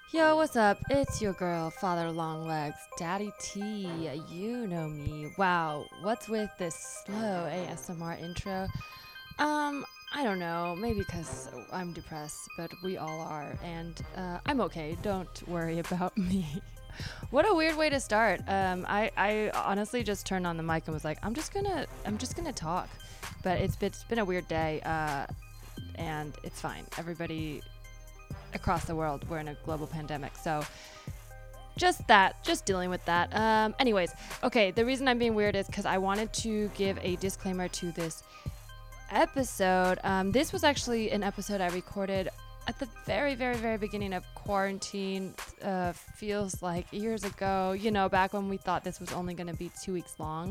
Yo, what's up? It's your girl, Father Longlegs, Daddy T. You know me. Wow, what's with this slow ASMR intro? I don't know. Maybe because I'm depressed, but we all are, and I'm okay. Don't worry about me. What a weird way to start. I honestly just turned on the mic and was like, I'm just gonna talk, but it's been a weird day, and it's fine. Everybody across the world, we're in a global pandemic, so just dealing with that. Anyways, okay, the reason I'm being weird is because I wanted to give a disclaimer to this episode. This was actually an episode I recorded at the very, very, very beginning of quarantine. Feels like years ago, back when we thought this was only going to be 2 weeks long.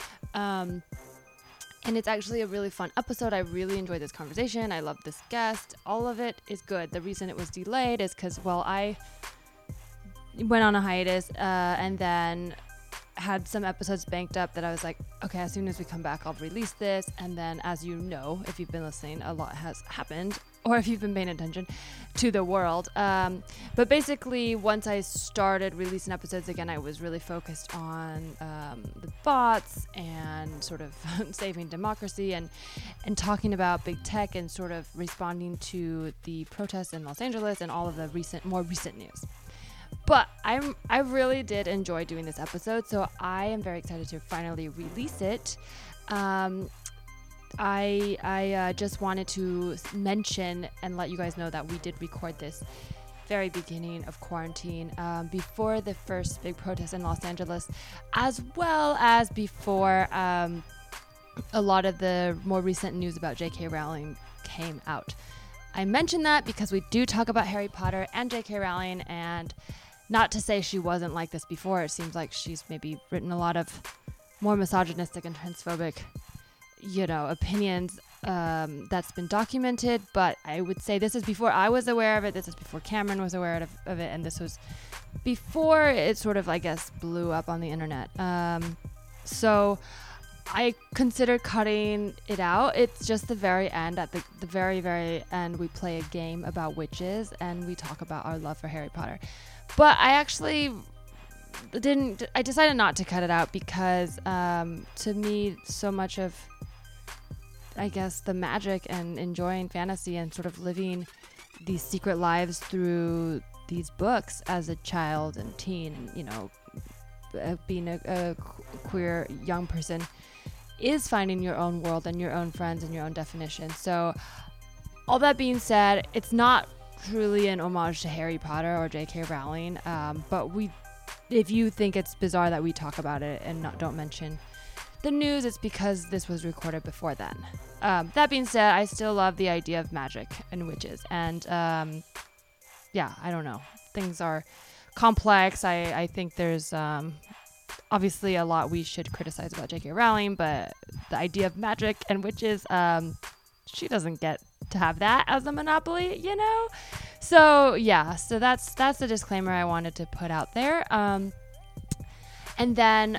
And it's actually a really fun episode. I really enjoyed this conversation. I love this guest. All of it is good. The reason it was delayed is because, I went on a hiatus and then had some episodes banked up that I was like, okay, as soon as we come back, I'll release this. And then, as you know, if you've been listening, a lot has happened, or if you've been paying attention to the world. But basically, once I started releasing episodes again, I was really focused on the bots and sort of saving democracy and talking about big tech and sort of responding to the protests in Los Angeles and all of the more recent news. But I really did enjoy doing this episode, so I am very excited to finally release it. I just wanted to mention and let you guys know that we did record this very beginning of quarantine, before the first big protest in Los Angeles, as well as before a lot of the more recent news about J.K. Rowling came out. I mentioned that because we do talk about Harry Potter and J.K. Rowling, and not to say she wasn't like this before. It seems like she's maybe written a lot of more misogynistic and transphobic, opinions that's been documented. But I would say this is before I was aware of it. This is before Cameron was aware of it. And this was before it sort of, I guess, blew up on the internet. So I considered cutting it out. It's just the very end. At the very, very end, we play a game about witches and we talk about our love for Harry Potter. But I actually I decided not to cut it out because to me, so much of, I guess, the magic and enjoying fantasy and sort of living these secret lives through these books as a child and teen, being a queer young person, is finding your own world and your own friends and your own definition. So all that being said, it's not truly an homage to Harry Potter or J.K. Rowling, but if you think it's bizarre that we talk about it and don't mention the news, it's because this was recorded before then. That being said, I still love the idea of magic and witches, and I don't know, things are complex. I think there's obviously a lot we should criticize about J.K. Rowling, but the idea of magic and witches, she doesn't get to have that as a monopoly, So that's the disclaimer I wanted to put out there. And then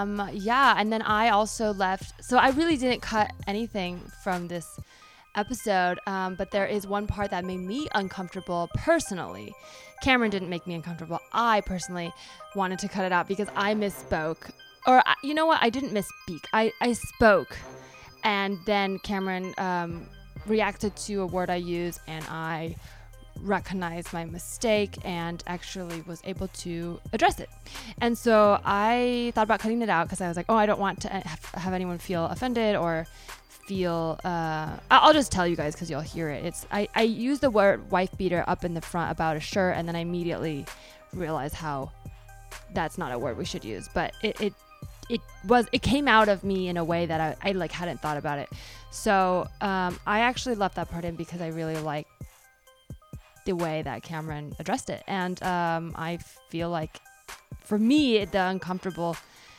I also left. So I really didn't cut anything from this episode, but there is one part that made me uncomfortable personally. Cameron didn't make me uncomfortable. I personally wanted to cut it out because I misspoke. Or, you know what? I didn't misspeak. I spoke. And then Cameron reacted to a word I used, and I recognized my mistake and actually was able to address it. And so I thought about cutting it out because I was like, I don't want to have anyone feel offended or feel I'll just tell you guys because you'll hear it. I used the word wife beater up in the front about a shirt, and then I immediately realized how that's not a word we should use, but it came out of me in a way that I like hadn't thought about it. So I actually left that part in because I really like the way that Cameron addressed it. And I feel like for me, the uncomfortable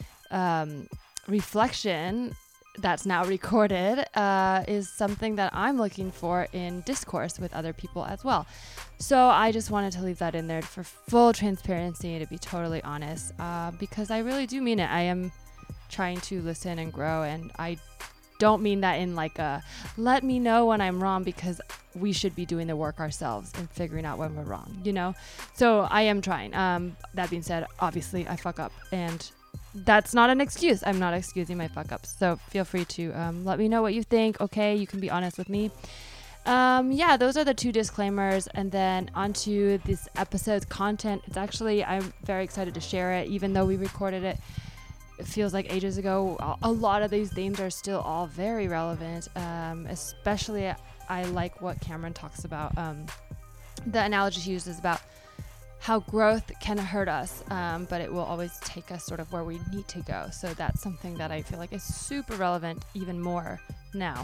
reflection that's now recorded is something that I'm looking for in discourse with other people as well. So I just wanted to leave that in there for full transparency, to be totally honest, because I really do mean it. I am trying to listen and grow, and I don't mean that in like a let me know when I'm wrong, because we should be doing the work ourselves and figuring out when we're wrong, you know? So I am trying. That being said, obviously I fuck up, and that's not an excuse. I'm not excusing my fuck ups. So feel free to let me know what you think. Okay, you can be honest with me. Yeah, those are the 2 disclaimers, and then onto this episode's content. It's actually, I'm very excited to share it, even though we recorded it. It feels like ages ago. A lot of these themes are still all very relevant. Especially, I like what Cameron talks about. The analogy she uses about how growth can hurt us, but it will always take us sort of where we need to go. So that's something that I feel like is super relevant even more now.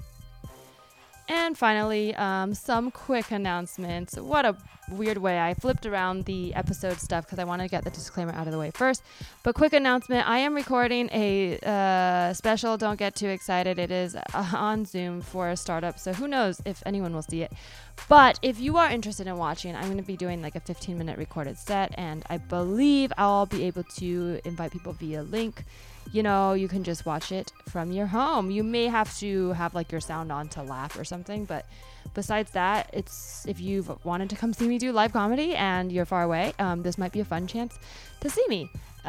And finally, some quick announcements. What a weird way. I flipped around the episode stuff because I want to get the disclaimer out of the way first. But quick announcement, I am recording a special. Don't get too excited. It is on Zoom for a startup, so who knows if anyone will see it. But if you are interested in watching, I'm going to be doing like a 15-minute recorded set, and I believe I'll be able to invite people via link. You know, you can just watch it from your home. You may have to have like your sound on to laugh or something, but besides that, it's if you've wanted to come see me do live comedy and you're far away, this might be a fun chance to see me.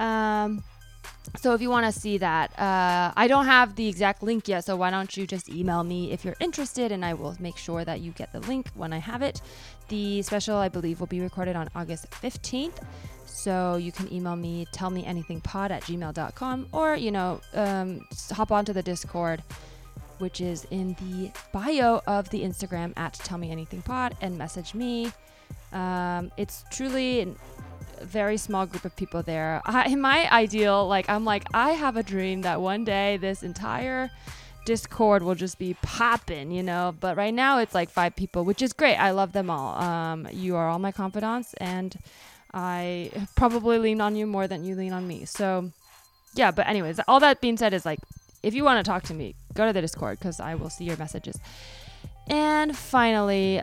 So if you want to see that, I don't have the exact link yet, so why don't you just email me if you're interested, and I will make sure that you get the link when I have it. The special, I believe, will be recorded on August 15th. So you can email me, tellmeanythingpod@gmail.com, or, you know, hop onto the Discord, which is in the bio of the Instagram @tellmeanythingpod, and message me. It's truly a very small group of people there. In my ideal, I have a dream that one day this entire Discord will just be popping, you know, but right now it's like 5 people, which is great. I love them all. You are all my confidants, and I probably lean on you more than you lean on me. So yeah, but anyways, all that being said is like, if you want to talk to me, go to the Discord because I will see your messages. And finally,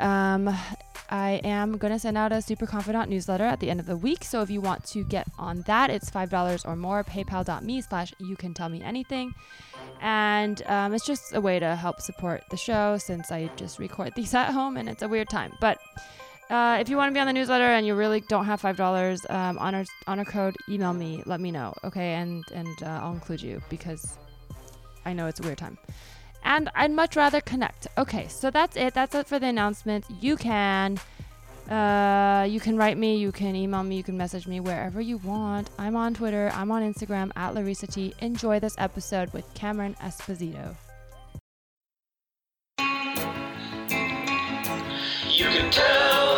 I am going to send out a Super Confidant newsletter at the end of the week. So if you want to get on that, it's $5 or more, paypal.me/youcantellmeanything. And it's just a way to help support the show, since I just record these at home and it's a weird time. But if you want to be on the newsletter and you really don't have $5, honor code, email me, let me know, okay? And I'll include you because I know it's a weird time. And I'd much rather connect. Okay, so that's it. That's it for the announcement. You can write me, you can email me, you can message me wherever you want. I'm on Twitter, I'm on Instagram @LarissaT. Enjoy this episode with Cameron Esposito. You can tell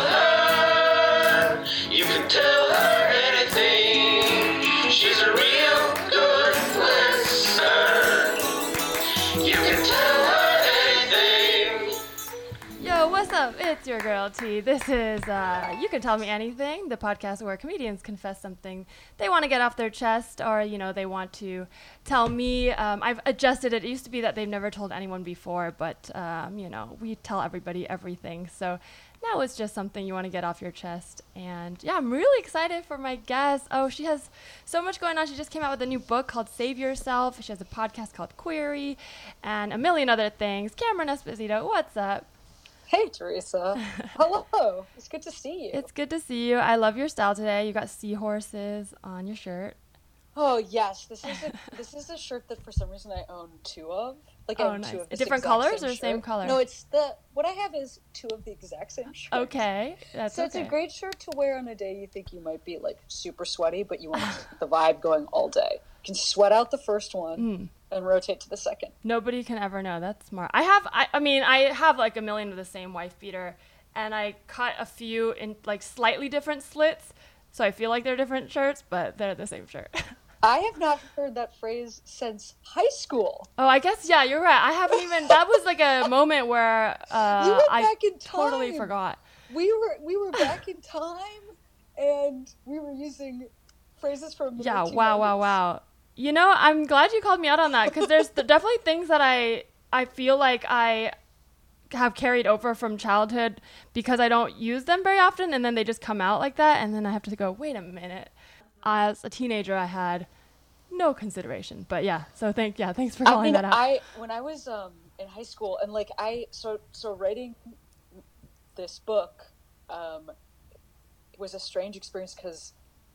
her anything. She's a real good listener. You can tell her anything. Yo, what's up? It's your girl T. This is You Can Tell Me Anything, the podcast where comedians confess something they want to get off their chest, or, you know, they want to tell me. I've adjusted it. It used to be that they've never told anyone before, but, you know, we tell everybody everything. So now it's just something you want to get off your chest. And yeah, I'm really excited for my guest. Oh, she has so much going on. She just came out with a new book called Save Yourself. She has a podcast called Query and a million other things. Cameron Esposito, what's up? Hey, Teresa. Hello. It's good to see you. It's good to see you. I love your style today. You got seahorses on your shirt. Oh, yes. This is a shirt that for some reason I own 2 of. Like, I own nice. 2 of the Different colors or same color? No, what I have is 2 of the exact same shirt. Okay. So it's a great shirt to wear on a day you think you might be, like, super sweaty, but you want to keep the vibe going all day. You can sweat out the first one and rotate to the second. Nobody can ever know. That's smart. I have like a million of the same wife beater, and I cut a few in like slightly different slits, so I feel like they're different shirts, but they're the same shirt. I have not heard that phrase since high school. Oh, I guess, yeah, you're right. I haven't even, that was like a moment where I totally forgot. We were back in time, and we were using phrases from the 1990s. Wow. You know, I'm glad you called me out on that, because there's definitely things that I feel like I have carried over from childhood because I don't use them very often, and then they just come out like that, and then I have to go, wait a minute. As a teenager, I had no consideration. But yeah, so thanks for calling that out. When I was in high school, and like so writing this book was a strange experience because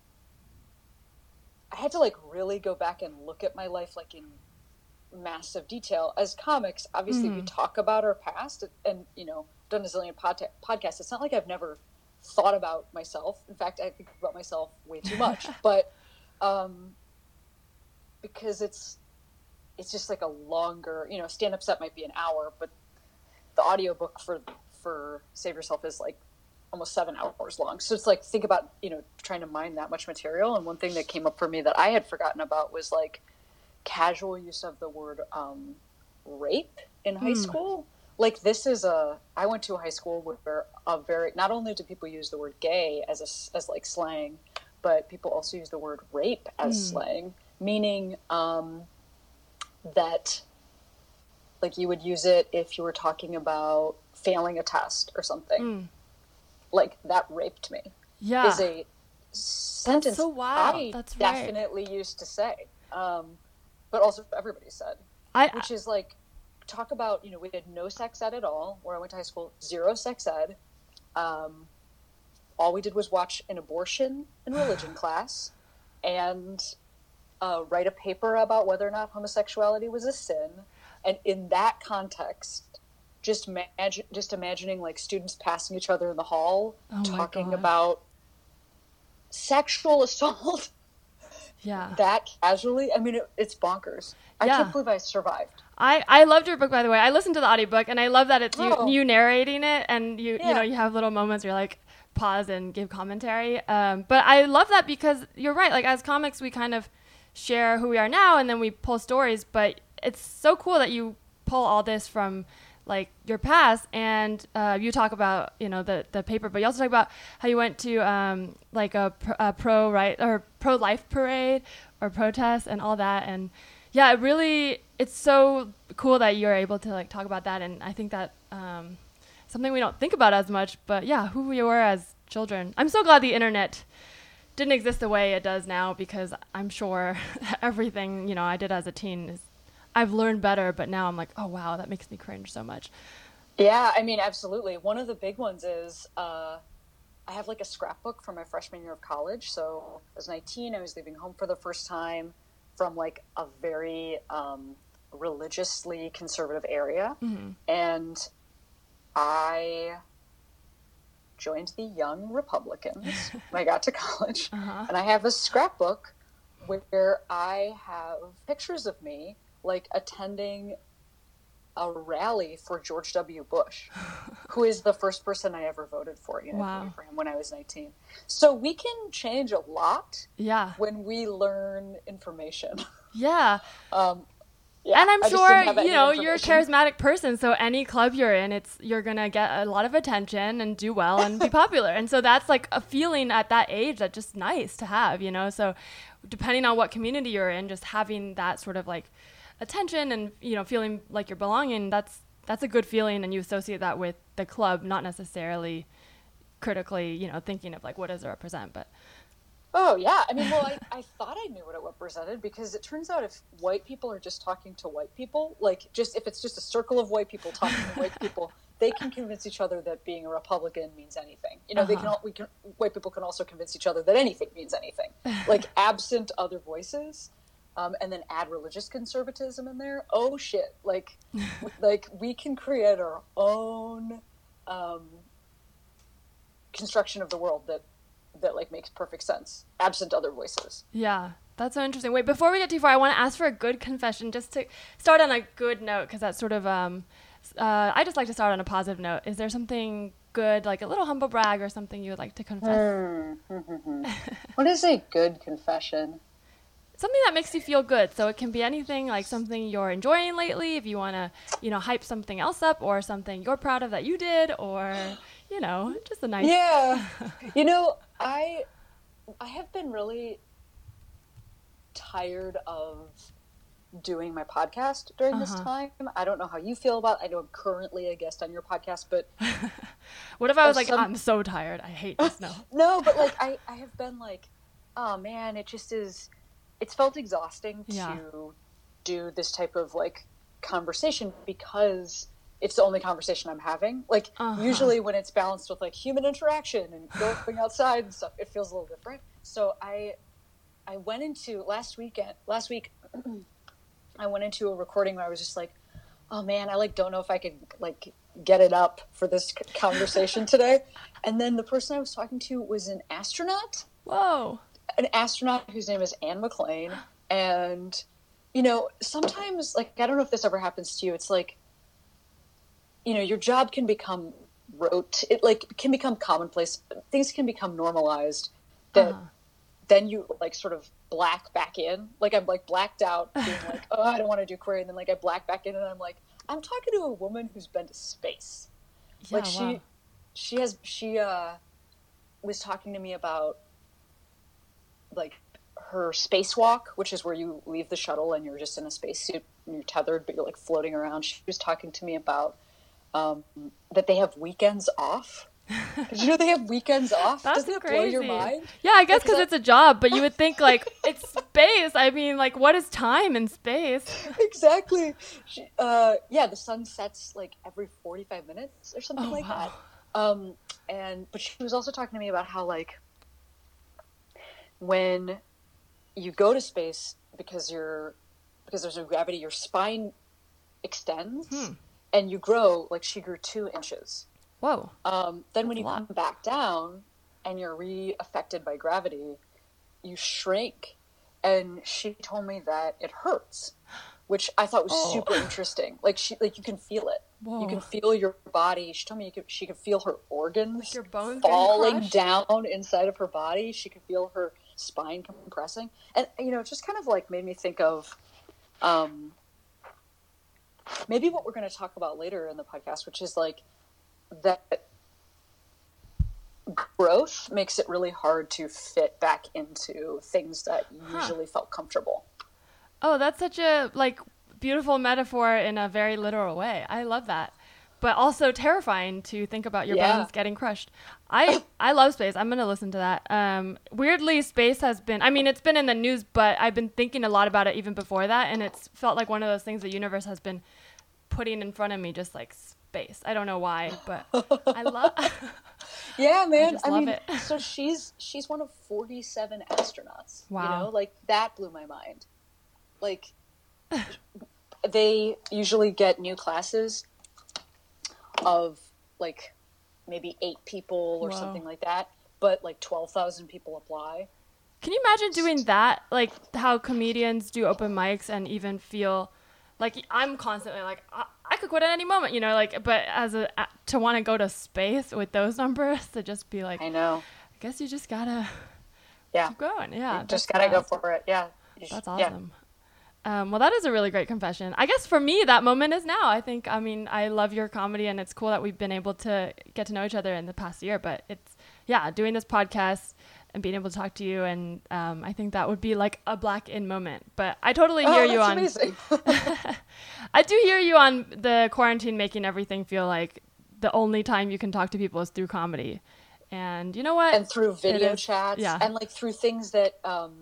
I had to like really go back and look at my life like in massive detail. As comics, obviously we talk about our past and done a zillion podcasts. It's not like I've never thought about myself. In fact, I think about myself way too much. But because it's just like a longer, stand-up set might be an hour, but the audiobook for Save Yourself is like almost 7 hours long. So it's like, think about, trying to mine that much material. And one thing that came up for me that I had forgotten about was like casual use of the word rape in high school. Like I went to a high school where not only do people use the word gay as like slang, but people also use the word rape as slang, meaning that like you would use it if you were talking about failing a test or something. Like that raped me. Yeah. Is a sentence that's so wild. I that's definitely right. used to say. But also everybody said. Which is like, talk about, we had no sex ed at all where I went to high school, 0 sex ed. All we did was watch an abortion and religion class and write a paper about whether or not homosexuality was a sin. And in that context, just imagining like students passing each other in the hall, talking about sexual assault. Yeah. That casually. I mean, it's bonkers. I can't believe I survived. I loved your book, by the way. I listened to the audiobook and I love that it's you narrating it and you have little moments where you're like pause and give commentary. But I love that because you're right. Like as comics, we kind of share who we are now and then we pull stories, but it's so cool that you pull all this from like your past and you talk about the paper, but you also talk about how you went to like a pro-life parade or protest and all that. And yeah, it's so cool that you're able to like talk about that. And I think that something we don't think about as much, but yeah, who we were as children. I'm so glad the internet didn't exist the way it does now because I'm sure everything I did as a teen I've learned better, but now I'm like, oh wow, that makes me cringe so much. Yeah, I mean, absolutely. One of the big ones is I have like a scrapbook from my freshman year of college. So I was 19, I was leaving home for the first time from like a very religiously conservative area. And I joined the Young Republicans when I got to college. And I have a scrapbook where I have pictures of me like attending a rally for George W. Bush, who is the first person I ever voted for. Voted for him when I was 19. So we can change a lot when we learn information. Yeah. And I'm sure, you're a charismatic person. So any club you're in, you're going to get a lot of attention and do well and be popular. And so that's like a feeling at that age that's just nice to have, So depending on what community you're in, just having that sort of like attention and, feeling like you're belonging, that's a good feeling. And you associate that with the club, not necessarily critically, thinking of like, what does it represent? But oh, yeah. I mean, well, I thought I knew what it represented because it turns out if white people are just talking to white people, like if it's just a circle of white people talking to white people, they can convince each other that being a Republican means anything. White people can also convince each other that anything means anything, like absent other voices, and then add religious conservatism in there. Oh shit! Like we can create our own construction of the world that like makes perfect sense, absent other voices. Yeah, that's so interesting. Wait, before we get too far, I want to ask for a good confession, just to start on a good note, because that's sort of I just like to start on a positive note. Is there something good, like a little humble brag or something you would like to confess? What is a good confession? Something that makes you feel good. So it can be anything, like something you're enjoying lately, if you want to, hype something else up, or something you're proud of that you did, or, just a nice... Yeah. I have been really tired of doing my podcast during this time. I don't know how you feel about it. I know I'm currently a guest on your podcast, but... What if I was like, I'm so tired. I hate this now. No, but like, I have been like, oh man, it just is... it's felt exhausting Yeah. to do this type of like conversation because it's the only conversation I'm having. Like usually when it's balanced with like human interaction and going outside and stuff, it feels a little different. So I went into last week I went into a recording where I was just like, oh man, I like don't know if I could like get it up for this conversation today. And then the person I was talking to was an astronaut. Whoa. An astronaut whose name is Anne McLean. And, you know, sometimes, like, I don't know if this ever happens to you. It's like, you know, your job can become rote. It, like, can become commonplace. Things can become normalized that then you, like, sort of black back in. Like, I'm, like, blacked out being like, oh, I don't want to do query. And then, like, I black back in and I'm like, I'm talking to a woman who's been to space. Yeah, Like, she was talking to me about, like, her spacewalk, which is where you leave the shuttle and you're just in a spacesuit and you're tethered, but you're like floating around. She was talking to me about that they have weekends off. Did you know they have weekends off? That's Doesn't crazy. that blow your mind? Yeah, I guess Because because it's a job, but you would think like it's space. I mean, like what is time in space? Exactly. Yeah, the sun sets like every 45 minutes or something like wow. that. But she was also talking to me about how like when you go to space because there's no gravity, your spine extends and you grow. Like she grew 2 inches. Whoa. Then when you come back down and you're re-affected by gravity, you shrink. And she told me that it hurts, which I thought was super interesting. Like you can feel it. Whoa. You can feel your body. She told me she could feel her organs Like your bones falling down inside of her body. She could feel her spine compressing. And, you know, it just kind of like made me think of maybe what we're going to talk about later in the podcast, which is like that growth makes it really hard to fit back into things that usually felt comfortable. Oh, that's such a like beautiful metaphor in a very literal way. I love that. But also terrifying to think about your bones getting crushed. I love space. I'm going to listen to that. Weirdly, space has been, I mean, it's been in the news, but I've been thinking a lot about it even before that. And it's felt like one of those things the universe has been putting in front of me, just like space. I don't know why, but I love Yeah, man. I mean, love it. So she's one of 47 astronauts. Wow. You know, like that blew my mind. Like they usually get new classes of like maybe 8 people or something like that, but like 12,000 people apply. Can you imagine doing that? Like how comedians do open mics and even feel like I'm constantly like, I could quit at any moment, you know, like, but to want to go to space with those numbers, to just be like, I know. I guess you just gotta keep going. Yeah. You just gotta go for it. Yeah. That's awesome. Well, that is a really great confession. I guess for me, that moment is now. I mean, I love your comedy and it's cool that we've been able to get to know each other in the past year, but it's, doing this podcast and being able to talk to you. And I think that would be like a black in moment, but I totally hear you on, amazing. I do hear you on the quarantine making everything feel like the only time you can talk to people is through comedy. And you know what? And through video chats and like through things that,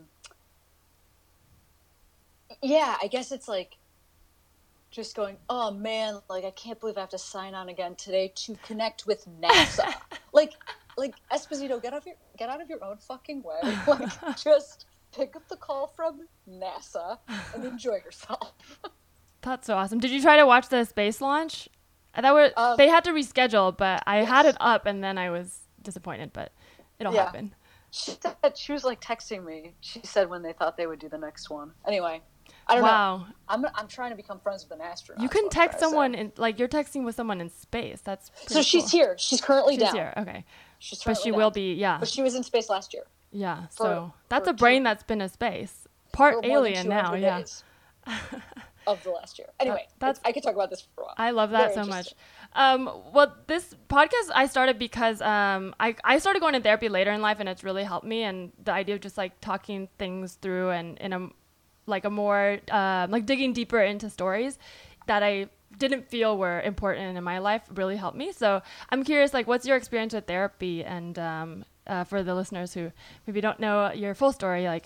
I guess it's like just going, oh man, like I can't believe I have to sign on again today to connect with NASA. like Esposito, get out of your own fucking way. Like just pick up the call from NASA and enjoy yourself. That's so awesome. Did you try to watch the space launch? They had to reschedule, but I had it up and then I was disappointed, but it'll happen. She was like texting me. She said when they thought they would do the next one. Anyway, I don't know. I'm trying to become friends with an astronaut. You can text someone in, like you're texting with someone in space. That's pretty so she's cool. here. She's currently down. She's here. Okay. But she will be. Yeah. But she was in space last year. Yeah. So that's a brain that's been in space. Part alien now. Yeah. Of the last year. Anyway, I could talk about this for a while. I love that so much. Well, this podcast I started because I started going to therapy later in life, and it's really helped me. And the idea of just like talking things through and in a more like digging deeper into stories that I didn't feel were important in my life really helped me. So I'm curious, like, what's your experience with therapy? And for the listeners who maybe don't know your full story, like,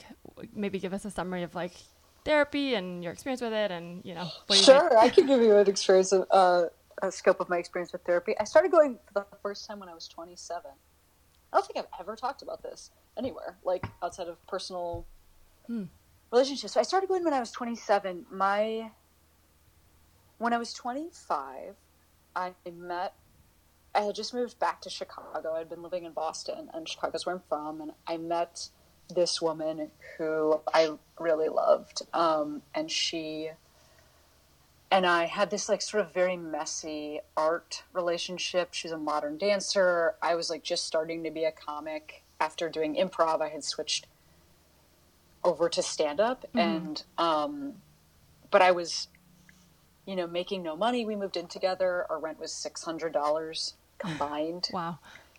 maybe give us a summary of like therapy and your experience with it, and what you Sure, I can give you an experience of a scope of my experience with therapy. I started going for the first time when I was 27. I don't think I've ever talked about this anywhere, like outside of personal relationships. So I started going when I was 27. When I was 25, I had just moved back to Chicago. I'd been living in Boston, and Chicago's where I'm from, and I met this woman who I really loved. And she and I had this like sort of very messy art relationship. She's a modern dancer. I was like just starting to be a comic. After doing improv, I had switched over to stand-up, and but I was making no money. We moved in together. Our rent was $600 combined. Wow.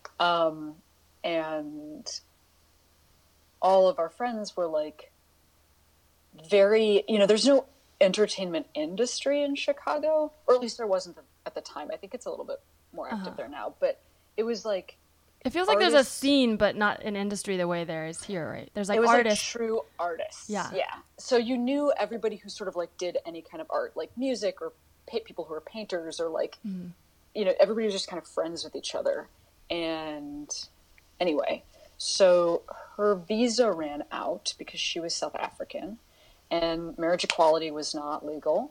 And all of our friends were like very, there's no entertainment industry in Chicago, or at least there wasn't at the time. I think it's a little bit more active there now, but it was like, it feels like there's a scene, but not an industry the way there is here, right? There's like artists. Like true artists. Yeah. So you knew everybody who sort of like did any kind of art, like music or people who were painters, or like, everybody was just kind of friends with each other. And anyway, so her visa ran out because she was South African, and marriage equality was not legal.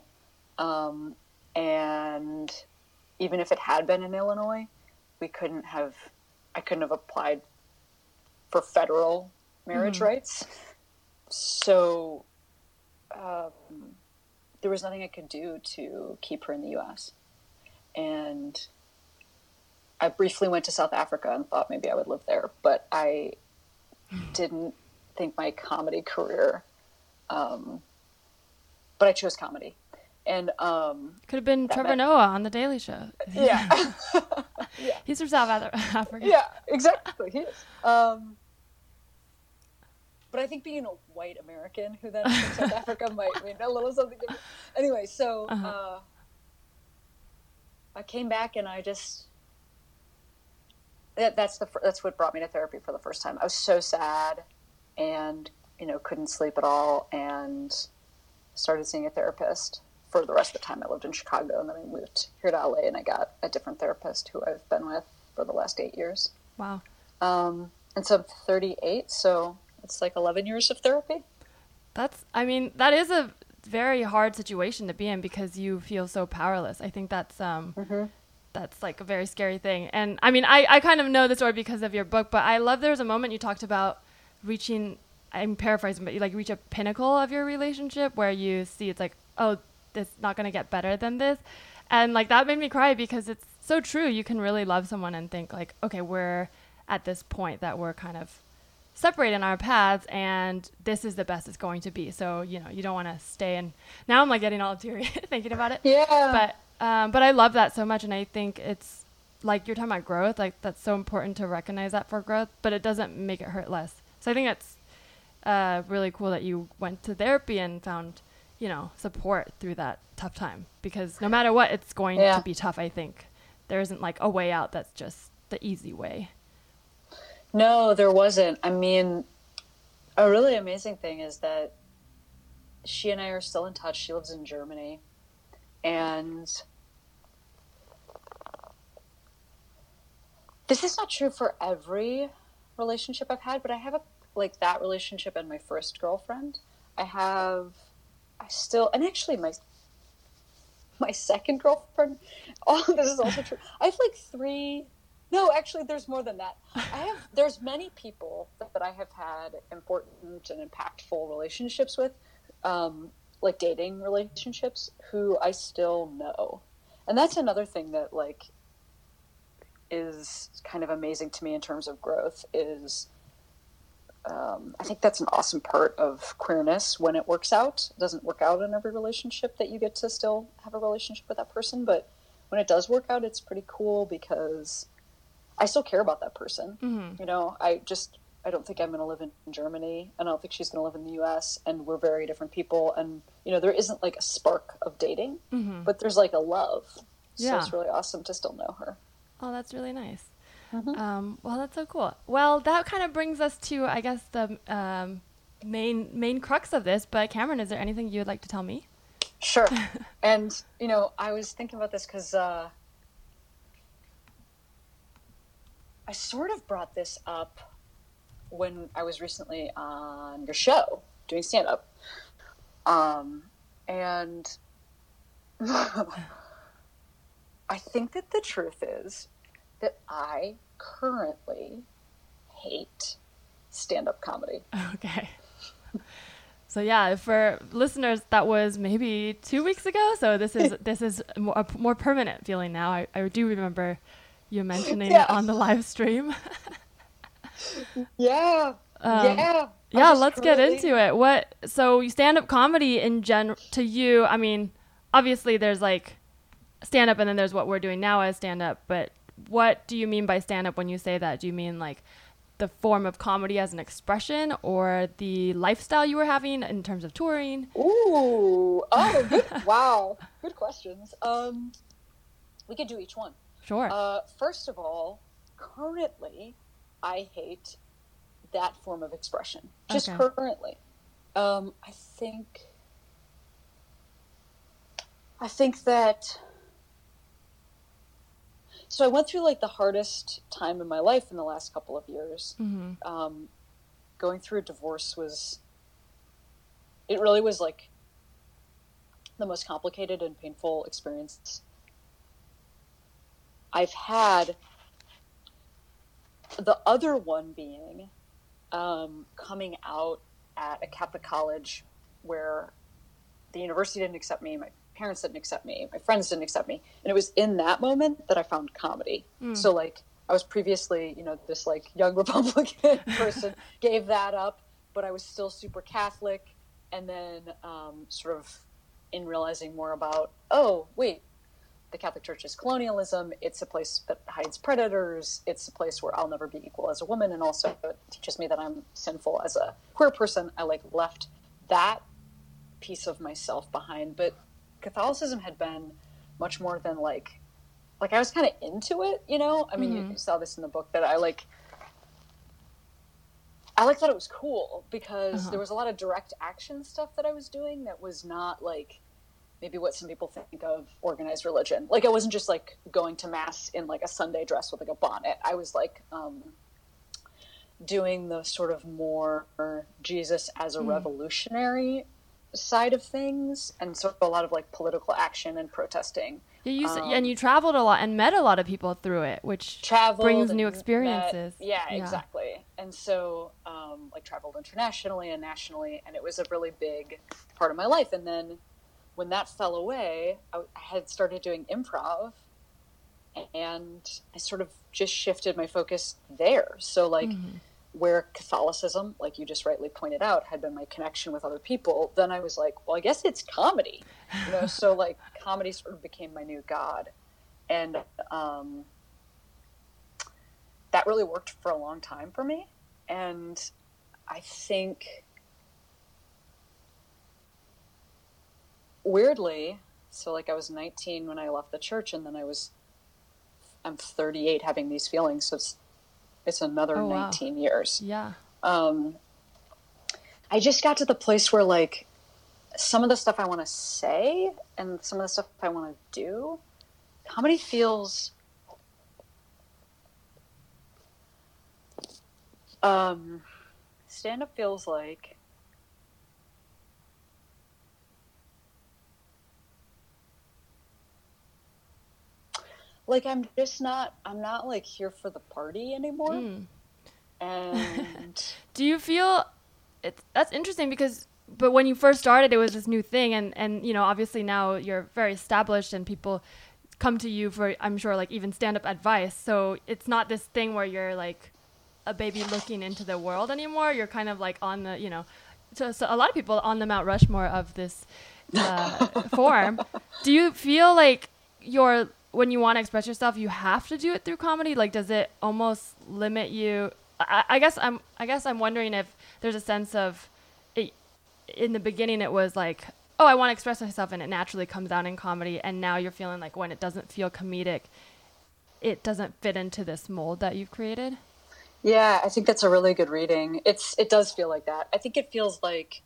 And even if it had been in Illinois, I couldn't have applied for federal marriage rights. So there was nothing I could do to keep her in the U.S. And I briefly went to South Africa and thought maybe I would live there, but I didn't think my comedy career, but I chose comedy. And could have been Trevor Noah on The Daily Show. Yeah. Yeah. He's from South Africa. Yeah, exactly. He is. But I think being a white American who then from South Africa might mean a little something different. Anyway, so I came back, and I just that's what brought me to therapy for the first time. I was so sad, and couldn't sleep at all, and started seeing a therapist. For the rest of the time I lived in Chicago, and then I moved here to LA, and I got a different therapist who I've been with for the last 8 years. Wow. And so I'm 38, so it's like 11 years of therapy. That is a very hard situation to be in because you feel so powerless. I think that's like a very scary thing. And I kind of know the story because of your book, but I love there's a moment you talked about reaching, I'm paraphrasing, but you like reach a pinnacle of your relationship where you see it's like, oh, it's not going to get better than this. And like that made me cry because it's so true. You can really love someone and think like, okay, we're at this point that we're kind of separating our paths, and this is the best it's going to be. So, you don't want to stay. And now I'm like getting all teary thinking about it. Yeah. But I love that so much. And I think it's like you're talking about growth, like that's so important to recognize that for growth, but it doesn't make it hurt less. So I think it's really cool that you went to therapy and found support through that tough time, because no matter what, it's going to be tough. I think there isn't like a way out that's just the easy way. No, there wasn't. A really amazing thing is that she and I are still in touch. She lives in Germany, and this is not true for every relationship I've had, but I have that relationship and my first girlfriend. And actually my second girlfriend, this is also true. I have like 3, no, actually there's more than that. There's many people that I have had important and impactful relationships with, like dating relationships, who I still know. And that's another thing that like is kind of amazing to me in terms of growth is, I think that's an awesome part of queerness when it works out. It doesn't work out in every relationship that you get to still have a relationship with that person, but when it does work out, it's pretty cool because I still care about that person. I don't think I'm going to live in Germany, and I don't think she's going to live in the US, and we're very different people, and there isn't like a spark of dating, but there's like a love. So it's really awesome to still know her. Oh, that's really nice. Well, that's so cool. Well, that kind of brings us to, I guess, the main crux of this. But Cameron, is there anything you would like to tell me? Sure. And, I was thinking about this because I sort of brought this up when I was recently on your show doing stand-up. And I think that the truth is that I currently hate stand-up comedy. Okay. So yeah, for listeners, that was maybe 2 weeks ago. So this is a more permanent feeling now. I do remember you mentioning it on the live stream. Yeah. Yeah, let's get into it. So you stand-up comedy in general to you, I mean, obviously there's like stand-up and then there's what we're doing now as stand-up, but what do you mean by stand-up when you say that? Do you mean like the form of comedy as an expression or the lifestyle you were having in terms of touring? Ooh. Oh, good. Wow. Good questions. We could do each one. Sure. First of all, currently, I hate that form of expression. Just currently. I think that... So I went through like the hardest time in my life in the last couple of years. Mm-hmm. Going through a divorce it really was like the most complicated and painful experience I've had. The other one being coming out at a Catholic college where the university didn't accept me, my parents didn't accept me, my friends didn't accept me. And it was in that moment that I found comedy. So like I was previously, this like young Republican person, gave that up, but I was still super Catholic. And then sort of in realizing more about, oh, wait, the Catholic Church is colonialism. It's a place that hides predators. It's a place where I'll never be equal as a woman. And also it teaches me that I'm sinful as a queer person. I like left that piece of myself behind. But Catholicism had been much more than like I was kind of into it, I mean, you saw this in the book that I thought it was cool because there was a lot of direct action stuff that I was doing that was not like maybe what some people think of organized religion. Like I wasn't just like going to mass in like a Sunday dress with like a bonnet. I was like doing the sort of more Jesus as a revolutionary side of things, and sort of a lot of like political action and protesting. And you traveled a lot and met a lot of people through it, which brings new experiences. Yeah, exactly. And so traveled internationally and nationally, and it was a really big part of my life. And then when that fell away, I had started doing improv, and I sort of just shifted my focus there. So where Catholicism, like you just rightly pointed out, had been my connection with other people, then I was like, well, I guess it's comedy, so like comedy sort of became my new God. And that really worked for a long time for me. And I think weirdly, so like I was 19 when I left the church, and then I'm 38 having these feelings. So it's another 19 years. Yeah. I just got to the place where like some of the stuff I want to say and some of the stuff I want to do, comedy feels stand-up feels like I'm not like here for the party anymore. And do you feel that's interesting but when you first started, it was this new thing, and obviously now you're very established and people come to you for, I'm sure, like even stand-up advice. So it's not this thing where you're like a baby looking into the world anymore. You're kind of like on the, so a lot of people on the Mount Rushmore of this form. Do you feel like when you want to express yourself, you have to do it through comedy? Like, does it almost limit you? I guess I'm wondering if there's a sense of it, in the beginning it was like, oh, I want to express myself, and it naturally comes out in comedy, and now you're feeling like when it doesn't feel comedic, it doesn't fit into this mold that you've created. Yeah, I think that's a really good reading. It does feel like that. I think it feels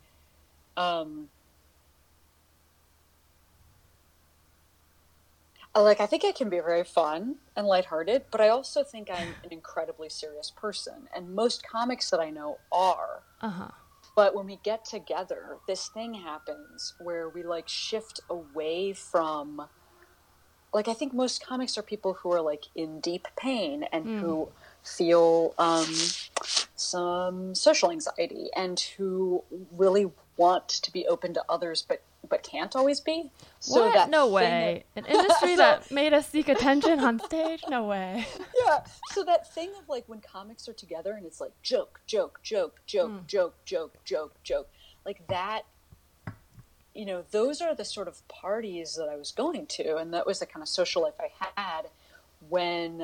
like I think it can be very fun and lighthearted, but I also think I'm an incredibly serious person, and most comics that I know are. Uh-huh. But when we get together, this thing happens where we like shift away from, like, I think most comics are people who are like in deep pain and who feel some social anxiety and who really want to be open to others, but can't always be. So What? that No thing way. An industry that made us seek attention on stage? No way. yeah. So that thing of like when comics are together and it's like joke, joke, joke, joke, joke, joke, joke, joke, like that. You know, those are the sort of parties that I was going to, and that was the kind of social life I had when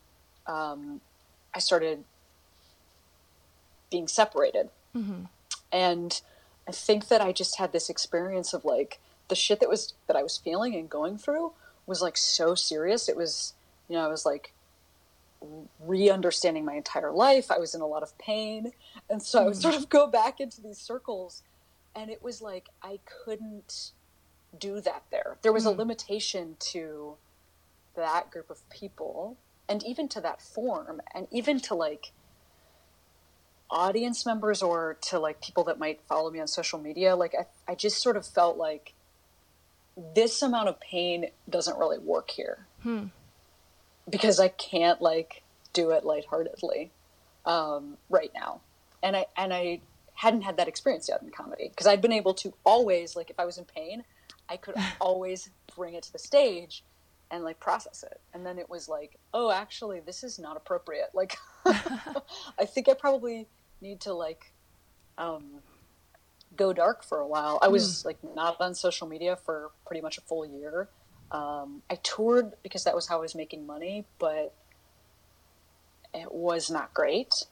I started being separated. And I think that I just had this experience of like the shit that I was feeling and going through was like so serious. It was, you know, I was like re-understanding my entire life. I was in a lot of pain, and so I would sort of go back into these circles. And it was like, I couldn't do that there. There was a limitation to that group of people, and even to that form, and even to like audience members or to like people that might follow me on social media. Like, I just sort of felt like this amount of pain doesn't really work here because I can't like do it lightheartedly right now. And I hadn't had that experience yet in comedy because I'd been able to always, like, if I was in pain, I could always bring it to the stage and like process it. And then it was like, oh, actually this is not appropriate. Like, I think I probably need to like go dark for a while. I was like not on social media for pretty much a full year. I toured because that was how I was making money, but it was not great.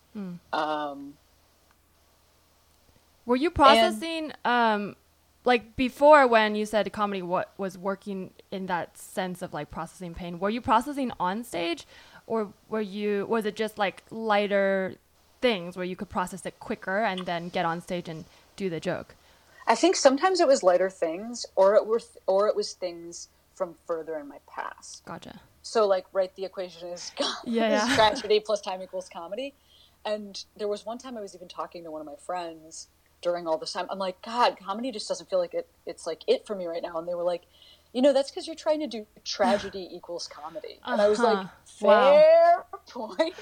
Were you processing, like before when you said comedy what was working in that sense of like processing pain, were you processing on stage, or was it just like lighter things where you could process it quicker and then get on stage and do the joke? I think sometimes it was lighter things, or it was things from further in my past. Gotcha. So like, right, the equation is, is tragedy plus time equals comedy. And there was one time I was even talking to one of my friends during all this time. I'm like, God, comedy just doesn't feel like it's like it for me right now. And they were like, you know, that's because you're trying to do tragedy equals comedy. And I was like, fair point.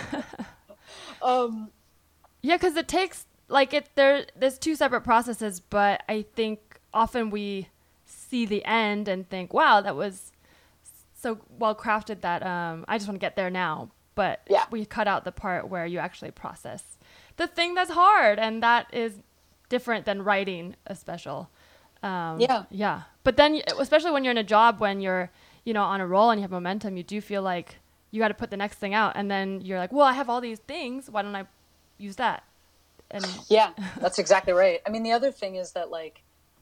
Yeah, because it takes like there's two separate processes, but I think often we see the end and think, wow, that was so well crafted that I just want to get there now. But we cut out the part where you actually process the thing that's hard, and that is different than writing a special. Yeah. But then, especially when you're in a job, when you're, you know, on a roll and you have momentum, you do feel like you got to put the next thing out, and then you're like, well, I have all these things. Why don't I use that? And yeah, that's exactly right. I mean, the other thing is that like,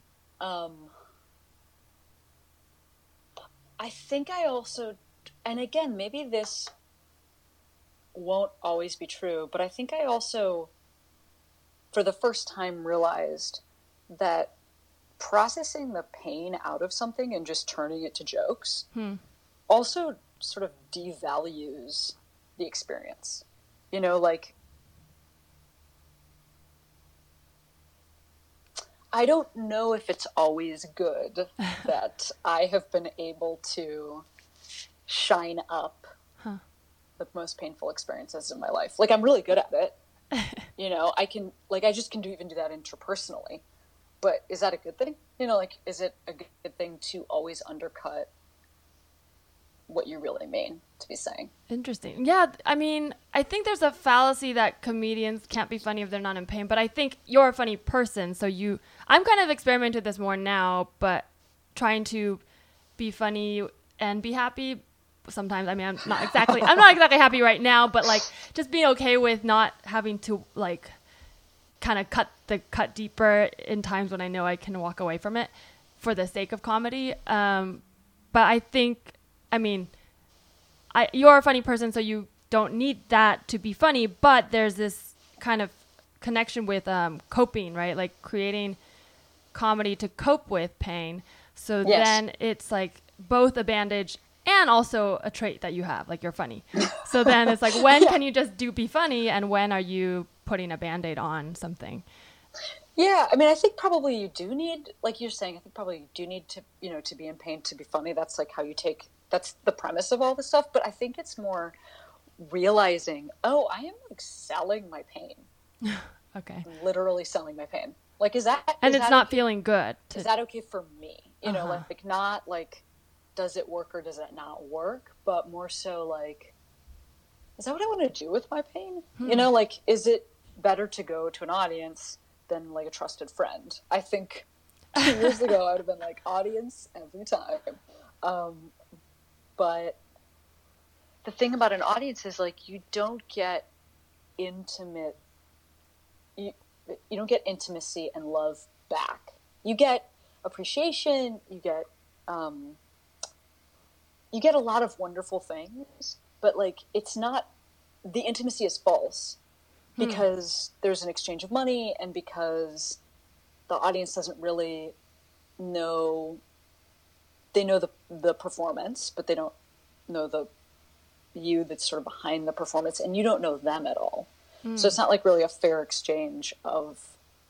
I think I also, and again, maybe this won't always be true, but I think I also, for the first time, realized that processing the pain out of something and just turning it to jokes also sort of devalues the experience. You know, like, I don't know if it's always good that I have been able to shine up the most painful experiences in my life. Like, I'm really good at it. You know, I just can even do that interpersonally. But is that a good thing? You know, like, is it a good thing to always undercut what you really mean to be saying? Interesting. Yeah, I mean, I think there's a fallacy that comedians can't be funny if they're not in pain, but I think you're a funny person, so I'm kind of experimenting with this more now, but trying to be funny and be happy sometimes. I mean, I'm not exactly happy right now, but like just being okay with not having to like kind of cut deeper in times when I know I can walk away from it for the sake of comedy. But I think, I mean, you're a funny person, so you don't need that to be funny, but there's this kind of connection with coping, right? Like creating comedy to cope with pain. So then it's like both a bandage and also a trait that you have, like you're funny. So then it's like, when can you just be funny, and when are you putting a Band-Aid on something? Yeah, I mean, I think probably you do need, like you're saying, I think probably you do need to, you know, to be in pain to be funny. That's like how you take, that's the premise of all this stuff. But I think it's more realizing, oh, I am like selling my pain. Okay. Literally selling my pain. Like, is that, and is it's that not okay? feeling good. Is that okay for me? You know, like not like, does it work or does it not work? But more so like, is that what I want to do with my pain? You know, like, is it better to go to an audience than like a trusted friend? I think 2 years ago I would have been like, audience every time. But the thing about an audience is like, you don't get intimate, you don't get intimacy and love back. You get appreciation, you get a lot of wonderful things, but like, it's not, the intimacy is false because there's an exchange of money, and because the audience doesn't really know, they know the performance, but they don't know the you that's sort of behind the performance, and you don't know them at all. So it's not like really a fair exchange of.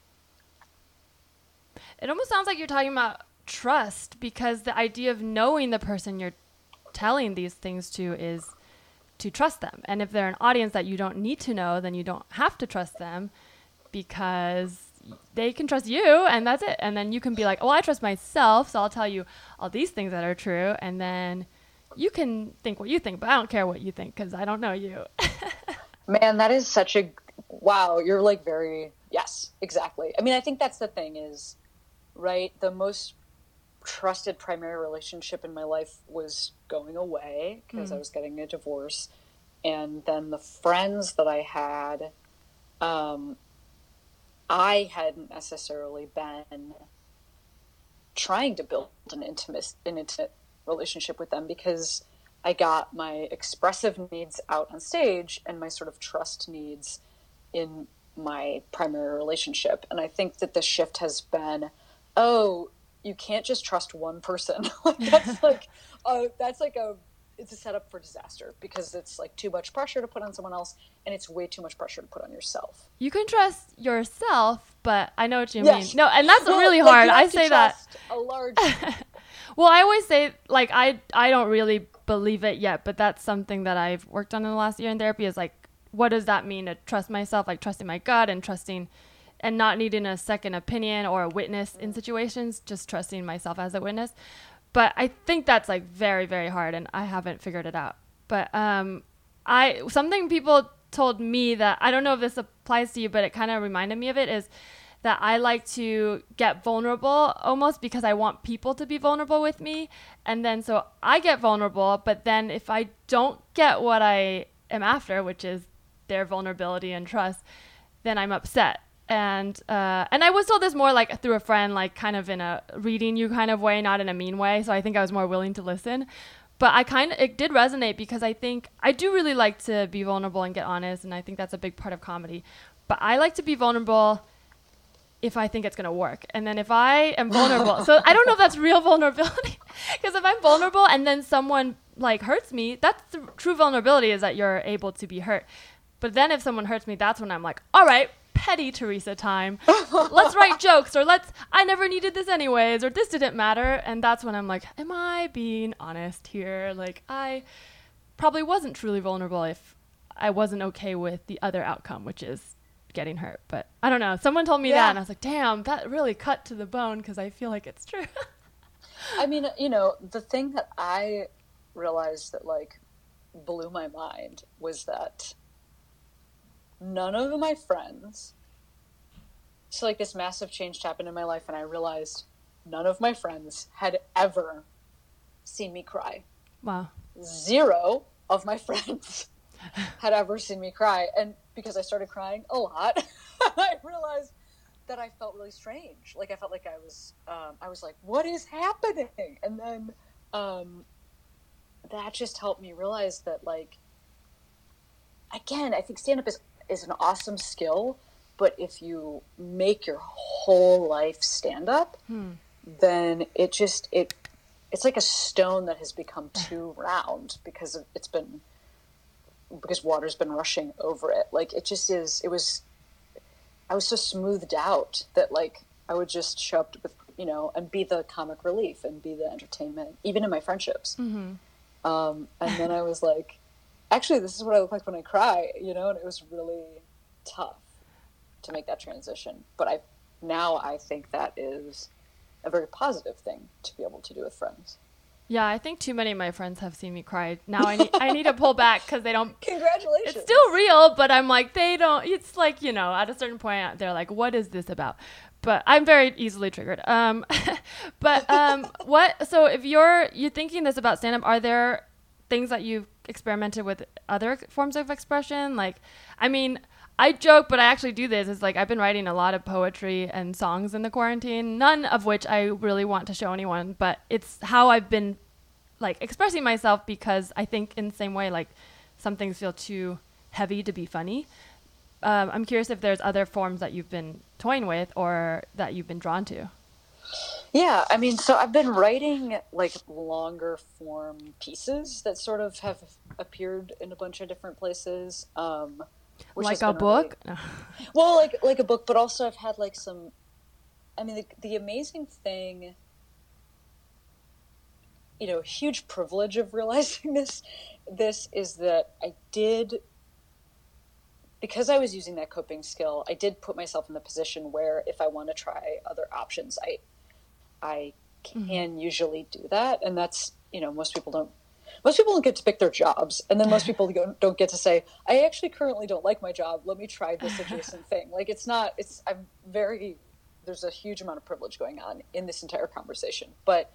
It almost sounds like you're talking about trust, because the idea of knowing the person you're telling these things to is to trust them. And if they're an audience that you don't need to know, then you don't have to trust them, because they can trust you, and that's it. And then you can be like, oh, I trust myself, so I'll tell you all these things that are true, and then you can think what you think, but I don't care what you think because I don't know you. Man, that is such a, wow, you're like very, yes, exactly. I mean, I think that's the thing is, right, the most trusted primary relationship in my life was going away because I was getting a divorce. And then the friends that I had, I hadn't necessarily been trying to build an intimate relationship with them, because I got my expressive needs out on stage and my sort of trust needs in my primary relationship. And I think that the shift has been, oh, you can't just trust one person. Like that's like it's a setup for disaster, because it's like too much pressure to put on someone else, and it's way too much pressure to put on yourself. You can trust yourself, but I know what you Yes. mean. No, and that's Well, really like, hard. you have I to say that. trust a large. Well, I always say, like, I don't really believe it yet, but that's something that I've worked on in the last year in therapy, is like, what does that mean to trust myself? Like trusting my gut and trusting and not needing a second opinion or a witness in situations, just trusting myself as a witness. But I think that's like very, very hard, and I haven't figured it out. But something people told me that, I don't know if this applies to you, but it kind of reminded me of it, is that I like to get vulnerable almost because I want people to be vulnerable with me. And then so I get vulnerable, but then if I don't get what I am after, which is their vulnerability and trust, then I'm upset. And I was told this more like through a friend, like kind of in a reading you kind of way, not in a mean way. So I think I was more willing to listen. But it did resonate, because I think I do really like to be vulnerable and get honest. And I think that's a big part of comedy. But I like to be vulnerable if I think it's going to work. And then if I am vulnerable, so I don't know if that's real vulnerability, because if I'm vulnerable and then someone like hurts me, that's the true vulnerability, is that you're able to be hurt. But then if someone hurts me, that's when I'm like, all right, petty Teresa time. Let's write jokes, or I never needed this anyways, or this didn't matter. And that's when I'm like, am I being honest here? Like, I probably wasn't truly vulnerable if I wasn't okay with the other outcome, which is getting hurt. But I don't know. Someone told me that, and I was like, damn, that really cut to the bone, because I feel like it's true. I mean, you know, the thing that I realized that like blew my mind was that none of my friends, so like this massive change happened in my life, and I realized none of my friends had ever seen me cry. Wow. 0 of my friends had ever seen me cry. And because I started crying a lot, I realized that I felt really strange. Like I felt like I was like, what is happening? And then that just helped me realize that like, again, I think stand-up is an awesome skill, but if you make your whole life stand-up, then it's like a stone that has become too round because because water's been rushing over it. Like it just is. I was so smoothed out that like I would just show up with and be the comic relief and be the entertainment, even in my friendships. And then I was like, actually, this is what I look like when I cry, and it was really tough to make that transition. But I think that is a very positive thing to be able to do with friends. Yeah, I think too many of my friends have seen me cry. Now I need to pull back because they don't. Congratulations. It's still real, but I'm like, they don't. It's like, at a certain point, they're like, what is this about? But I'm very easily triggered. So if you're thinking this about stand-up, are there things that you've experimented with other forms of expression? Like, I mean, I joke, but I actually do this. It's like I've been writing a lot of poetry and songs in the quarantine, none of which I really want to show anyone, but it's how I've been like expressing myself, because I think in the same way, like some things feel too heavy to be funny. I'm curious if there's other forms that you've been toying with or that you've been drawn to. Yeah, I mean, so I've been writing like longer form pieces that sort of have appeared in a bunch of different places. Which like a book? Really, well, like a book, but also I've had like some. I mean, the amazing thing, huge privilege of realizing this is that I did, because I was using that coping skill, I did put myself in the position where if I want to try other options, I can usually do that, and that's most people don't get to pick their jobs, and then most people don't get to say, I actually currently don't like my job, let me try this adjacent thing. Like there's a huge amount of privilege going on in this entire conversation. But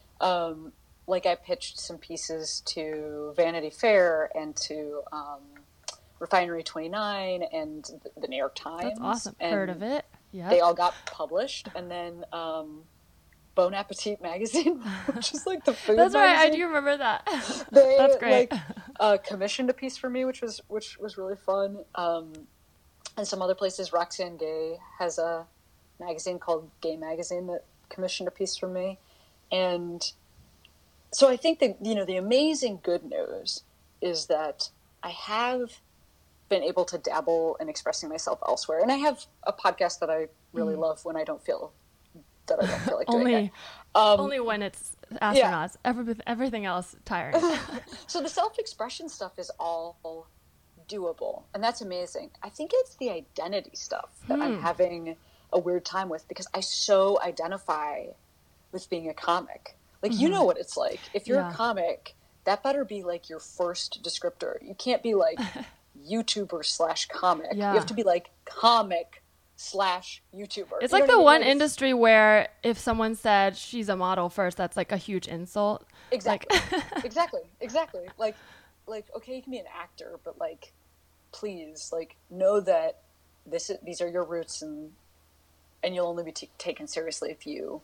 like I pitched some pieces to Vanity Fair and to Refinery 29 and the New York Times. That's awesome. Heard of it. Yeah. They all got published, and then Bon Appetit magazine, which is like the food That's magazine. right, I do remember that. That's great. Commissioned a piece for me, which was really fun. And some other places, Roxane Gay has a magazine called Gay Magazine that commissioned a piece for me. And so I think that, the amazing good news is that I have been able to dabble in expressing myself elsewhere. And I have a podcast that I really love when I don't feel like doing it. Only when it's astronauts. Yeah. Everything else tiring. So the self-expression stuff is all doable, and that's amazing. I think it's the identity stuff that I'm having a weird time with, because I so identify with being a comic. Like, you know what it's like. If you're a comic, that better be like your first descriptor. You can't be like YouTuber/comic. Yeah. You have to be like comic/YouTuber. It's like the one industry where if someone said she's a model first, that's like a huge insult. Exactly. Exactly. Like, okay, you can be an actor, but like, please, like, know that these are your roots, and you'll only be taken seriously if you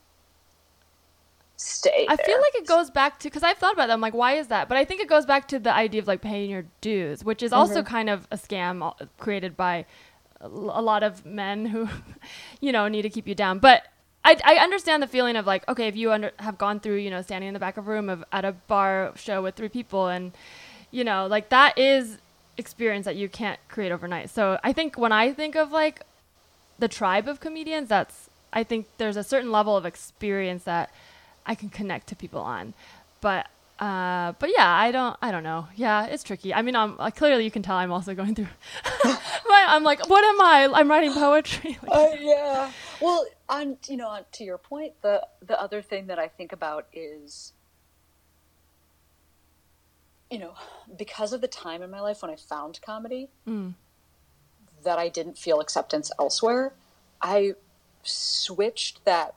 stay there. I feel like it goes back to, because I've thought about that, I'm like, why is that? But I think it goes back to the idea of like paying your dues, which is also kind of a scam created by a lot of men who, need to keep you down. But I understand the feeling of like, okay, if you have gone through, standing in the back of a room at a bar show with 3 people, and, like that is experience that you can't create overnight. So I think when I think of like the tribe of comedians, I think there's a certain level of experience that I can connect to people on. But yeah, I don't know. Yeah, it's tricky. I mean, clearly you can tell I'm also going through, I'm like, what am I? I'm writing poetry. Yeah. Well, to your point, the other thing that I think about is, because of the time in my life when I found comedy, that I didn't feel acceptance elsewhere, I switched that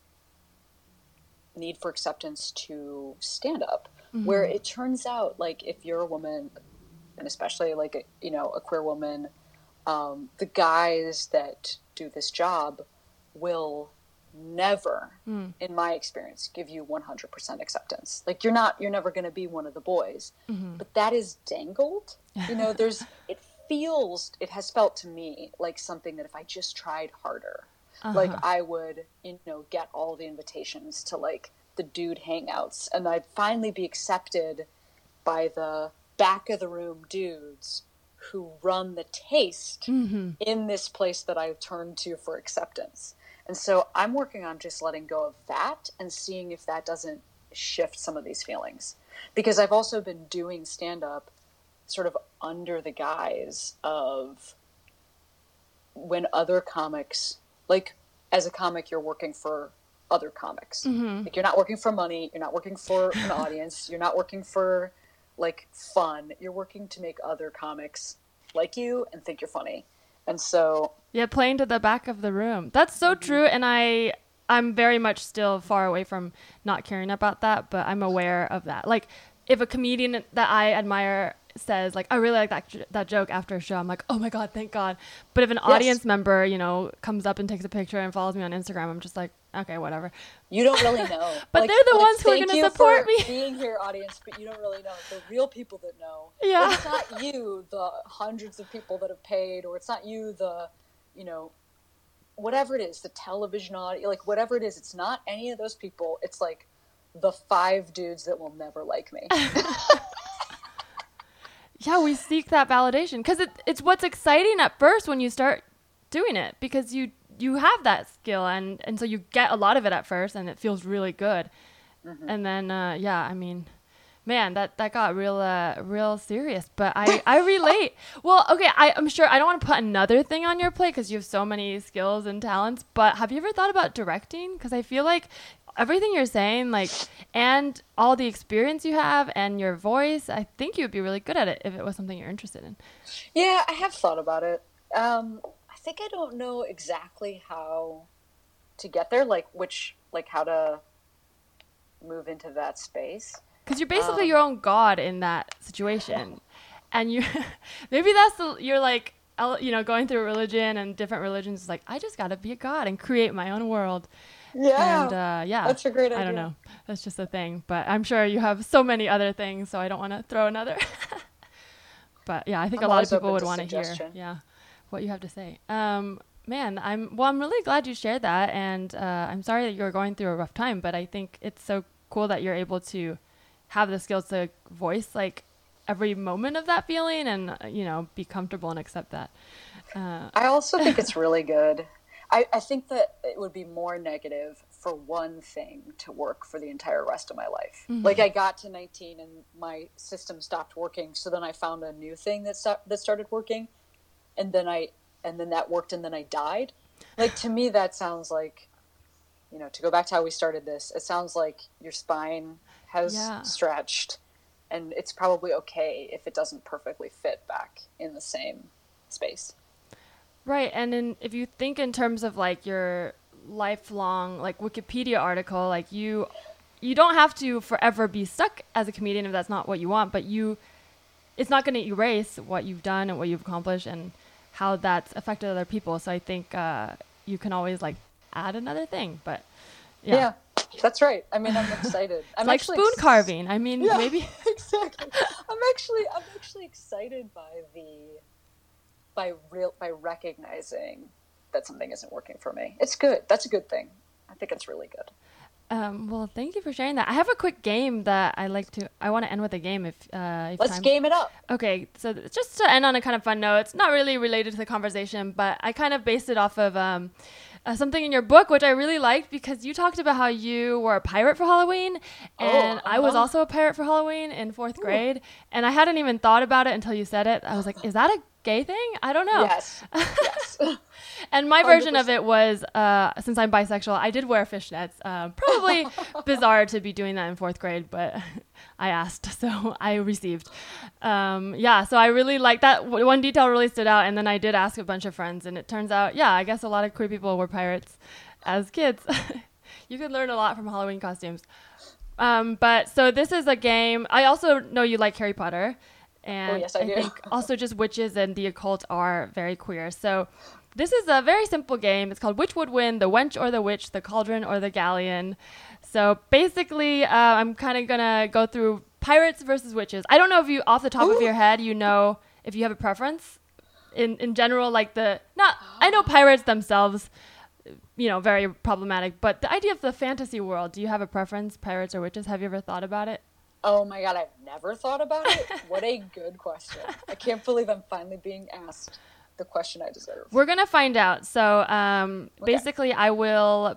need for acceptance to stand up, where it turns out, like, if you're a woman, and especially like a queer woman, the guys that do this job will never, in my experience, give you 100% acceptance. Like you're never going to be one of the boys, but that is dangled. You know, it has felt to me like something that if I just tried harder, like I would, you know, get all the invitations to like the dude hangouts, and I'd finally be accepted by the back of the room dudes who run the taste in this place that I turn to for acceptance. And so I'm working on just letting go of that and seeing if that doesn't shift some of these feelings. Because I've also been doing stand-up sort of under the guise of when other comics, like as a comic, you're working for other comics. Like you're not working for money, you're not working for an audience, you're not working for like fun, you're working to make other comics like you and think you're funny. And so playing to the back of the room. That's so true. And I'm very much still far away from not caring about that, but I'm aware of that. Like if a comedian that I admire says like, I really like that joke after a show, I'm like, oh my God, thank God. But if an audience member, you know, comes up and takes a picture and follows me on Instagram, I'm just like, okay, whatever. You don't really know. But like, they're the ones who are going to support me. Being here, audience, but you don't really know. The real people that know. Yeah. Like, it's not you, the hundreds of people that have paid, or it's not you, the, you know, whatever it is, the television audience, like whatever it is, it's not any of those people. It's like the 5 dudes that will never like me. Yeah, we seek that validation because it's what's exciting at first when you start doing it, because you have that skill and so you get a lot of it at first and it feels really good. And then, I mean, man, that got real serious, but I relate. Well, okay, I'm sure I don't want to put another thing on your plate because you have so many skills and talents, but have you ever thought about directing? Because I feel like everything you're saying, like, and all the experience you have and your voice, I think you would be really good at it if it was something you're interested in. Yeah, I have thought about it. I think I don't know exactly how to get there, like how to move into that space. Because you're basically your own god in that situation. And you, maybe you're like, you know, going through religion and different religions, is like, I just got to be a god and create my own world. Yeah. And that's a great idea. I don't know. That's just a thing. But I'm sure you have so many other things, so I don't want to throw another. But yeah, I think a lot of people would want to hear what you have to say. Man, I'm really glad you shared that. And I'm sorry that you're going through a rough time, but I think it's so cool that you're able to have the skills to voice like every moment of that feeling and, you know, be comfortable and accept that. I also think it's really good. I think that it would be more negative for one thing to work for the entire rest of my life. Like I got to 19 and my system stopped working. So then I found a new thing that started working, and then that worked, and then I died. Like to me, that sounds like, you know, to go back to how we started this, it sounds like your spine has stretched, and it's probably okay if it doesn't perfectly fit back in the same space. Right. And if you think in terms of like your lifelong like Wikipedia article, like you don't have to forever be stuck as a comedian if that's not what you want, but it's not going to erase what you've done and what you've accomplished and how that's affected other people. So I think you can always like add another thing, but yeah, that's right. I mean, I'm excited. I'm like spoon carving. I mean, maybe exactly. I'm actually excited by recognizing that something isn't working for me. It's good. That's a good thing. I think it's really good. Well, thank you for sharing that. I have a quick game that I want to end with a game if Let's game it up. Okay, so just to end on a kind of fun note, it's not really related to the conversation, but I kind of based it off of something in your book, which I really liked because you talked about how you were a pirate for Halloween, and I was also a pirate for Halloween in 4th grade, and I hadn't even thought about it until you said it. I was like, is that a gay thing? I don't know. Yes. And my version 100%. Of it was, since I'm bisexual, I did wear fishnets. Probably bizarre to be doing that in 4th grade, but I asked, so I received. So I really liked that. One detail really stood out, and then I did ask a bunch of friends, and it turns out, I guess a lot of queer people were pirates as kids. You could learn a lot from Halloween costumes. But so this is a game. I also know you like Harry Potter. And yes, I do. think also just witches and the occult are very queer. So this is a very simple game. It's called Which Would Win, the Wench or the Witch, the Cauldron or the Galleon. So basically, I'm kind of going to go through pirates versus witches. I don't know if you, off the top of your head, you know if you have a preference. In general, like I know pirates themselves, very problematic, but the idea of the fantasy world, do you have a preference, pirates or witches? Have you ever thought about it? Oh my God, I've never thought about it. What a good question. I can't believe I'm finally being asked the question I deserve. We're going to find out. So basically, I'm going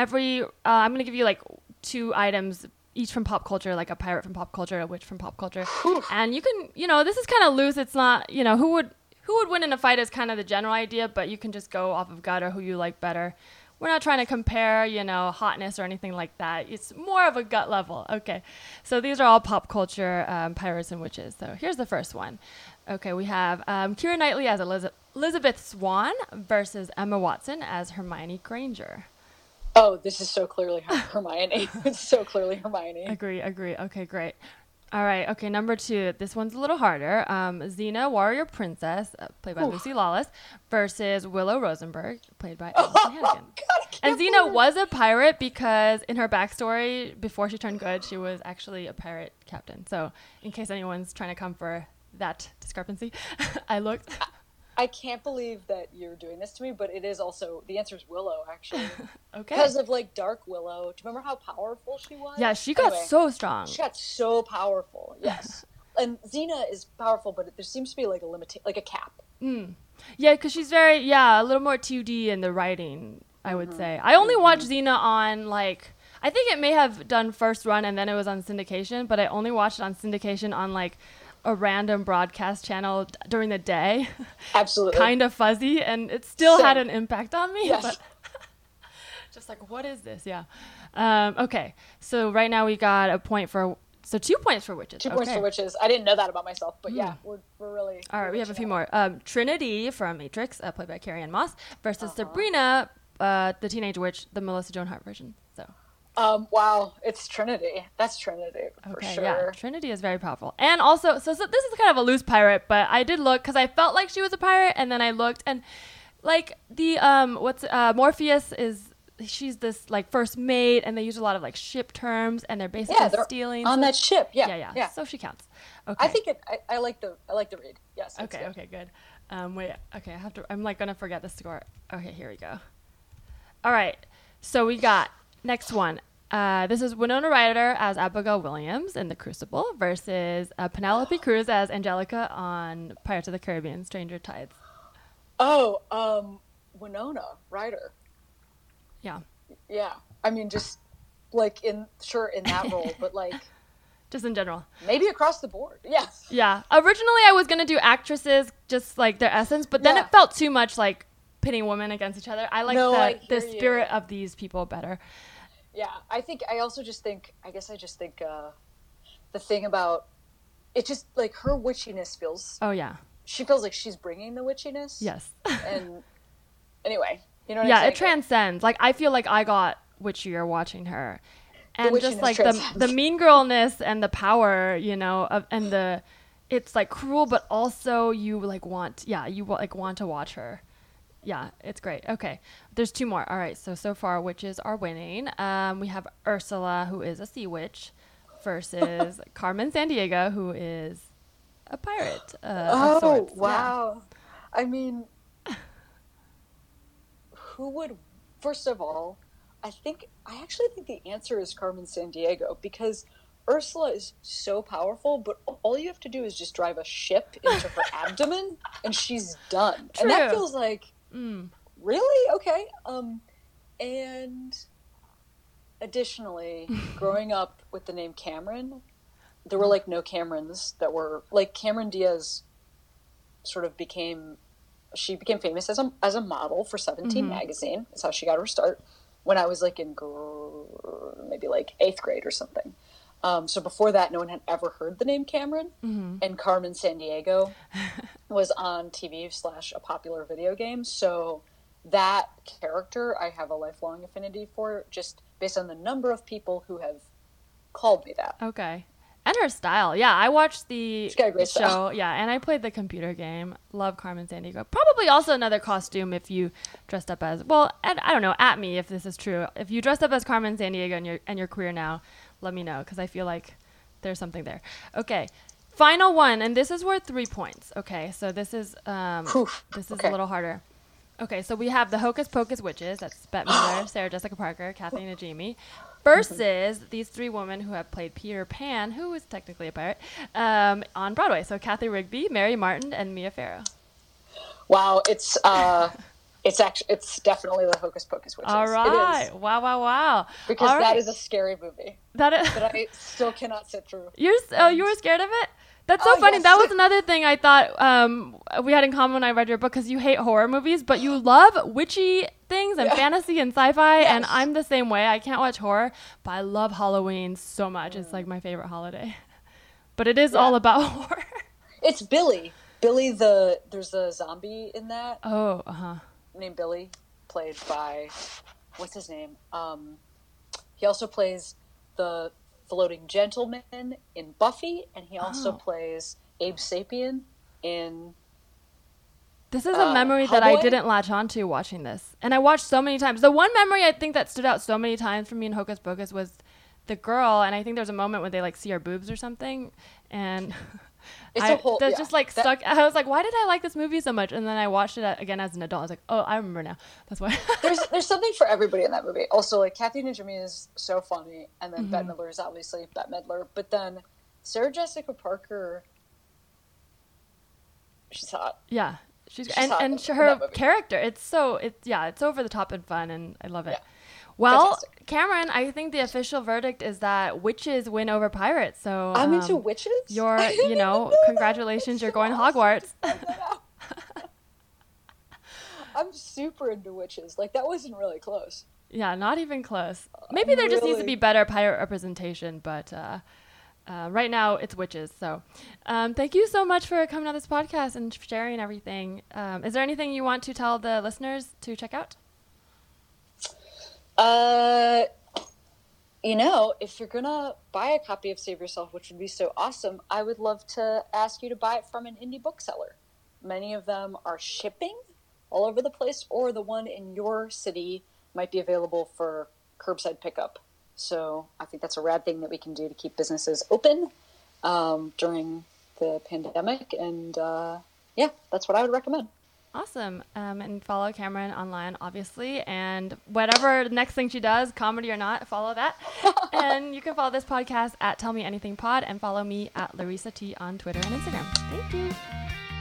to give you like 2 items, each from pop culture, like a pirate from pop culture, a witch from pop culture. And you can, this is kind of loose. It's not, who would win in a fight is kind of the general idea, but you can just go off of gut or who you like better. We're not trying to compare, hotness or anything like that. It's more of a gut level. Okay. So these are all pop culture pirates and witches. So here's the first one. Okay. We have Keira Knightley as Elizabeth Swann versus Emma Watson as Hermione Granger. Oh, this is so clearly Hermione. It's so clearly Hermione. Agree. Okay, great. All right. Okay, number 2. This one's a little harder. Xena, Warrior Princess, played by Lucy Lawless, versus Willow Rosenberg, played by Alyson Hannigan. God, and Xena was a pirate because in her backstory, before she turned good, she was actually a pirate captain. So in case anyone's trying to come for that discrepancy, I looked. I can't believe that you're doing this to me, but it is also, the answer is Willow, actually. Okay. Because of, Dark Willow. Do you remember how powerful she was? Yeah, she got so strong. She got so powerful, yes. And Xena is powerful, but there seems to be, a cap. Yeah, because she's a little more 2D in the writing, I would say. I only watched Xena on, I think it may have done first run and then it was on syndication, but I only watched it on syndication on, a random broadcast channel during the day. Absolutely. Kind of fuzzy, and it still had an impact on me. Yes. But just what is this? Yeah. Okay. So right now we got 2 points for witches. 2 points for witches. I didn't know that about myself, but yeah, we're really. All right, we have a few more. Trinity from Matrix, played by Carrie-Anne Moss, versus Sabrina, the Teenage Witch, the Melissa Joan Hart version. So. Wow, it's Trinity. That's Trinity for sure. Yeah, Trinity is very powerful. And also, so this is kind of a loose pirate, but I did look because I felt like she was a pirate, and then I looked, and Morpheus she's this first mate, and they use a lot of ship terms, and they're basically stealing on that ship. Yeah. So she counts. Okay. I think I like the read. Yes. Okay, good. Wait. Okay, I'm gonna forget the score. Okay, here we go. All right. So we got. Next one. This is Winona Ryder as Abigail Williams in The Crucible versus Penelope Cruz as Angelica on Pirates of the Caribbean, Stranger Tides. Oh, Winona Ryder. Yeah. Yeah. I mean, just in that role, but just in general. Maybe across the board. Yeah. Yeah. Originally, I was gonna do actresses, just their essence, but then it felt too much pitting women against each other. I like the spirit of these people better. Yeah, I just think the thing about it, just her witchiness feels. Oh yeah. She feels like she's bringing the witchiness. Yes. And anyway, you know what I'm saying? Yeah, it transcends. I feel like I got witchier watching her, and just the mean girlness and the power, it's cruel, but also you want to watch her. Yeah, it's great. Okay, there's 2 more. All right, so far witches are winning. We have Ursula, who is a sea witch, versus Carmen Sandiego, who is a pirate. Of sorts. Wow! Yeah. I mean, who would? First of all, I actually think the answer is Carmen Sandiego, because Ursula is so powerful, but all you have to do is just drive a ship into her abdomen, and she's done. True. And that feels like. Really? Okay. And additionally, growing up with the name Cameron, there were no Camerons that were Cameron Diaz. Became famous as a model for 17 magazine. That's how she got her start. When I was in maybe 8th grade or something. So before that, no one had ever heard the name Cameron, and Carmen Sandiego was on TV / a popular video game. So that character I have a lifelong affinity for, just based on the number of people who have called me that. Okay. And her style. Yeah, I watched the She's got a great show. style. Yeah, and I played the computer game. Love Carmen Sandiego. Probably also another costume if you dressed up as, well, and I don't know, at me if this is true. If you dressed up as Carmen Sandiego and you're queer now, let me know because I feel like there's something there. Okay, final one, and this is worth 3 points. Okay, so this is a little harder. Okay, so we have the Hocus Pocus witches. That's Bette Midler, Sarah Jessica Parker, Kathy Najimy, versus these 3 women who have played Peter Pan, who is technically a pirate, on Broadway. So Kathy Rigby, Mary Martin, and Mia Farrow. Wow, it's definitely the Hocus Pocus witches. All right. It is. Wow. Because All that right. is a scary movie That is. that I still cannot sit through. You were scared of it? That's so Oh, funny. yes. That was another thing I thought we had in common when I read your book, because you hate horror movies, but you love witchy things and fantasy and sci-fi, and Yes. I'm the same way. I can't watch horror, but I love Halloween so much. It's like my favorite holiday. But it is all about horror. It's Billy. Billy, there's a zombie in that Oh, named Billy, played by, what's his name? He also plays the floating gentleman in Buffy, and he also plays Abe Sapien in This is a memory that I Hellboy? didn't latch onto watching this. And I watched so many times. The one memory I think that stood out so many times for me in Hocus Pocus was the girl, and I think there's a moment when they like see her boobs or something, and just like stuck. I was like, why did I like this movie so much? And then I watched it again as an adult. I was like, oh, I remember now. That's why. there's something for everybody in that movie. Also, like, Kathy Najimy is so funny, and then Bette Midler is obviously Bette Midler, but then Sarah Jessica Parker, she's hot. Yeah, she's hot in her that movie. character. It's over the top and fun, and I love it. Yeah. Well, Fantastic. Cameron, I think the official verdict is that witches win over pirates. So I'm into witches? Congratulations, you're going to Hogwarts. I'm super into witches. Like, that wasn't really close. Yeah, not even close. Maybe there just needs to be better pirate representation, but right now it's witches. So thank you so much for coming on this podcast and sharing everything. Is there anything you want to tell the listeners to check out? If you're gonna buy a copy of Save Yourself, which would be so awesome, I would love to ask you to buy it from an indie bookseller. Many of them are shipping all over the place, or the one in your city might be available for curbside pickup. So I think that's a rad thing that we can do to keep businesses open during the pandemic. And that's what I would recommend. Awesome. And follow Cameron online, obviously. And whatever next thing she does, comedy or not, follow that. And you can follow this podcast at Tell Me Anything Pod, and follow me at Larissa T on Twitter and Instagram. Thank you.